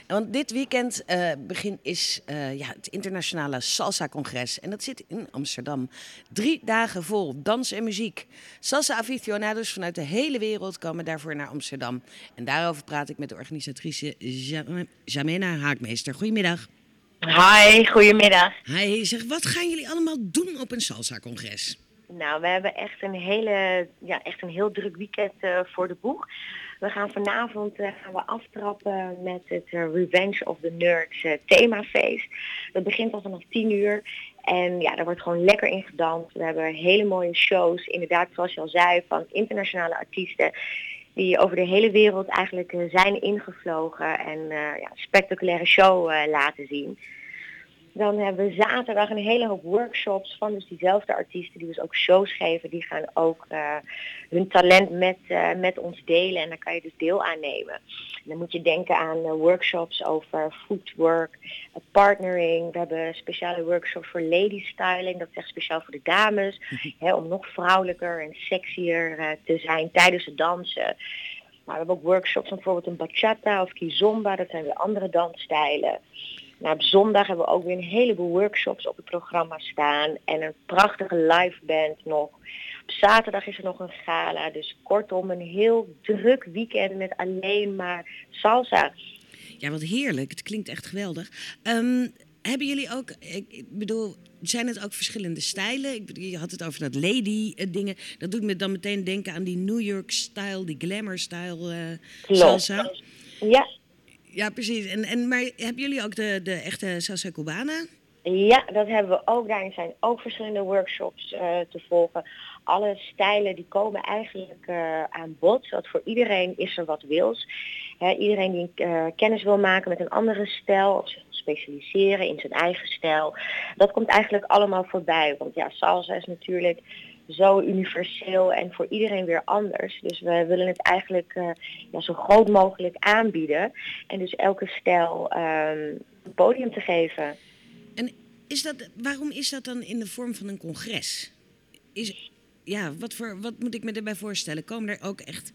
Want dit weekend is het internationale Salsa-congres. En dat zit in Amsterdam. 3 dagen vol dans en muziek. Salsa-aficionados vanuit de hele wereld komen daarvoor naar Amsterdam. En daarover praat ik met de organisatrice Jamena Haakmeester. Goedemiddag. Hi, goedemiddag. Hi, zeg, wat gaan jullie allemaal doen op een Salsa-congres? Nou, we hebben echt echt een heel druk weekend voor de boeg. We gaan vanavond gaan we aftrappen met het Revenge of the Nerds themafeest. Dat begint al vanaf 10 uur. En ja, daar wordt gewoon lekker in gedanst. We hebben hele mooie shows, inderdaad zoals je al zei, van internationale artiesten die over de hele wereld eigenlijk zijn ingevlogen en spectaculaire show laten zien. Dan hebben we zaterdag een hele hoop workshops van dus diezelfde artiesten die dus ook shows geven. Die gaan ook hun talent met ons delen en daar kan je dus deel aan nemen. En dan moet je denken aan workshops over footwork, partnering. We hebben speciale workshops voor lady styling, dat is echt speciaal voor de dames. Om nog vrouwelijker en sexier te zijn tijdens het dansen. Maar we hebben ook workshops van bijvoorbeeld een bachata of kizomba, dat zijn weer andere dansstijlen. Nou, op zondag hebben we ook weer een heleboel workshops op het programma staan en een prachtige live band nog. Op zaterdag is er nog een gala, dus kortom een heel druk weekend met alleen maar salsa. Ja, wat heerlijk. Het klinkt echt geweldig. Hebben jullie ook, ik bedoel, zijn het ook verschillende stijlen? Je had het over dat lady dingen. Dat doet me dan meteen denken aan die New York style, die glamour style salsa. Ja. Ja, precies. Maar hebben jullie ook de echte salsa cubana? Ja, dat hebben we ook. Daarin zijn ook verschillende workshops te volgen. Alle stijlen die komen eigenlijk aan bod. Zodat voor iedereen is er wat wils. Iedereen die kennis wil maken met een andere stijl of zich specialiseren in zijn eigen stijl. Dat komt eigenlijk allemaal voorbij. Want ja, salsa is natuurlijk zo universeel en voor iedereen weer anders. Dus we willen het eigenlijk zo groot mogelijk aanbieden. En dus elke stijl een podium te geven. En waarom is dat dan in de vorm van een congres? Wat moet ik me erbij voorstellen? Komen er ook echt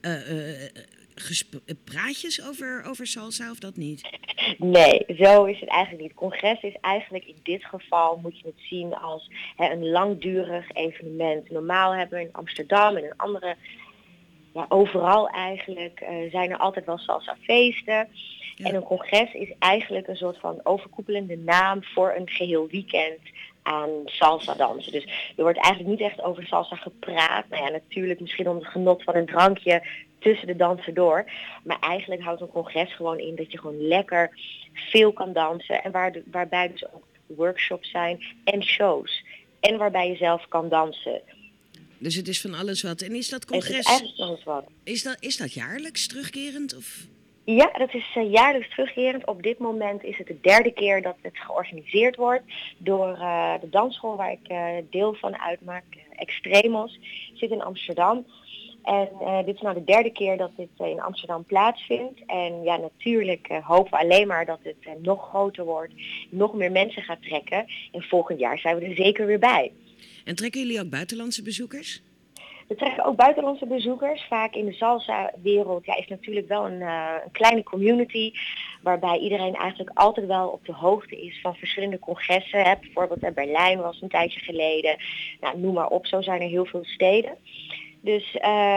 praatjes over salsa of dat niet? Nee, zo is het eigenlijk niet. Het congres is eigenlijk in dit geval, moet je het zien als een langdurig evenement. Normaal hebben we in Amsterdam en in andere, overal eigenlijk, zijn er altijd wel salsa feesten. Ja. En een congres is eigenlijk een soort van overkoepelende naam voor een geheel weekend aan salsa dansen. Dus er wordt eigenlijk niet echt over salsa gepraat. Nou ja, natuurlijk misschien om het genot van een drankje tussen de dansen door. Maar eigenlijk houdt een congres gewoon in dat je gewoon lekker veel kan dansen. En waarbij dus ook workshops zijn en shows. En waarbij je zelf kan dansen. Dus het is van alles wat. En is dat congres... Het is eigenlijk van alles wat. Is dat jaarlijks terugkerend? Of... Ja, dat is jaarlijks terugkerend. Op dit moment is het de 3e keer dat het georganiseerd wordt door de dansschool waar ik deel van uitmaak. Extremos, zit in Amsterdam. En dit is nou de 3e keer dat dit in Amsterdam plaatsvindt. En ja, natuurlijk hopen we alleen maar dat het nog groter wordt, nog meer mensen gaat trekken. En volgend jaar zijn we er zeker weer bij. En trekken jullie ook buitenlandse bezoekers? We trekken ook buitenlandse bezoekers. Vaak in de salsa-wereld is natuurlijk wel een kleine community. Waarbij iedereen eigenlijk altijd wel op de hoogte is van verschillende congressen. Bijvoorbeeld Berlijn was een tijdje geleden. Nou, noem maar op, zo zijn er heel veel steden. Dus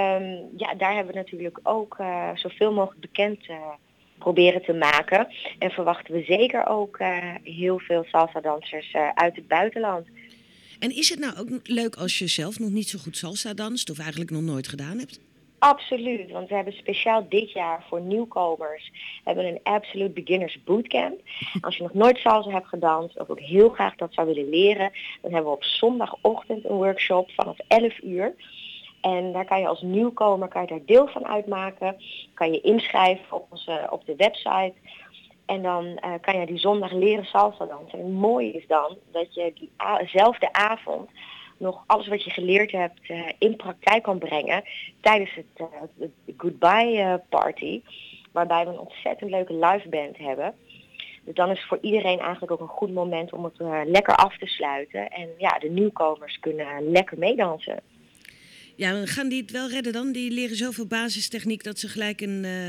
daar hebben we natuurlijk ook zoveel mogelijk bekend proberen te maken. En verwachten we zeker ook heel veel salsa-dansers uit het buitenland. En is het nou ook leuk als je zelf nog niet zo goed salsa danst of eigenlijk nog nooit gedaan hebt? Absoluut, want we hebben speciaal dit jaar voor nieuwkomers een Absolute Beginners Bootcamp. Als je nog nooit salsa hebt gedanst of ook heel graag dat zou willen leren, dan hebben we op zondagochtend een workshop vanaf 11 uur. En daar kan je als nieuwkomer daar deel van uitmaken. Kan je inschrijven op de website. En dan kan je die zondag leren salsa dansen. En het mooie is dan dat je diezelfde avond nog alles wat je geleerd hebt in praktijk kan brengen tijdens het goodbye party. Waarbij we een ontzettend leuke live band hebben. Dus dan is het voor iedereen eigenlijk ook een goed moment om het lekker af te sluiten. En ja, de nieuwkomers kunnen lekker meedansen. Ja, gaan die het wel redden dan? Die leren zoveel basistechniek dat ze gelijk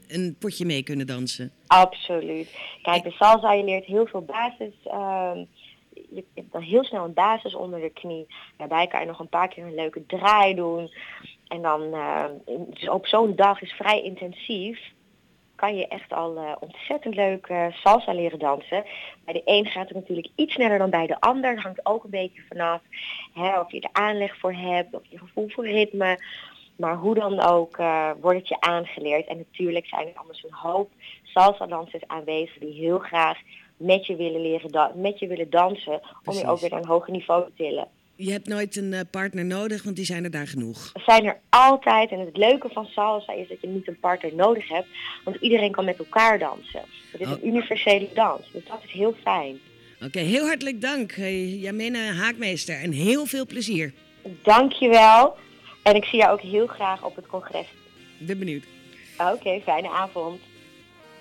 een potje mee kunnen dansen. Absoluut. Kijk, de salsa, je leert heel veel basis. Je hebt dan heel snel een basis onder de knie. Daarbij kan je nog een paar keer een leuke draai doen. En dan, dus op zo'n dag is vrij intensief, kan je echt al ontzettend leuk salsa leren dansen. Bij de een gaat het natuurlijk iets sneller dan bij de ander. Het hangt ook een beetje vanaf of je er aanleg voor hebt, of je gevoel voor ritme. Maar hoe dan ook wordt het je aangeleerd. En natuurlijk zijn er anders een hoop salsa-dansers aanwezig die heel graag met je willen dansen. Precies. Om je ook weer naar een hoger niveau te tillen. Je hebt nooit een partner nodig, want die zijn er daar genoeg. Er zijn er altijd. En het leuke van salsa is dat je niet een partner nodig hebt. Want iedereen kan met elkaar dansen. Het is een universele dans. Dus dat is heel fijn. Oké, heel hartelijk dank, Jamena Haakmeester. En heel veel plezier. Dankjewel. En ik zie jou ook heel graag op het congres. Ik ben benieuwd. Oké, fijne avond.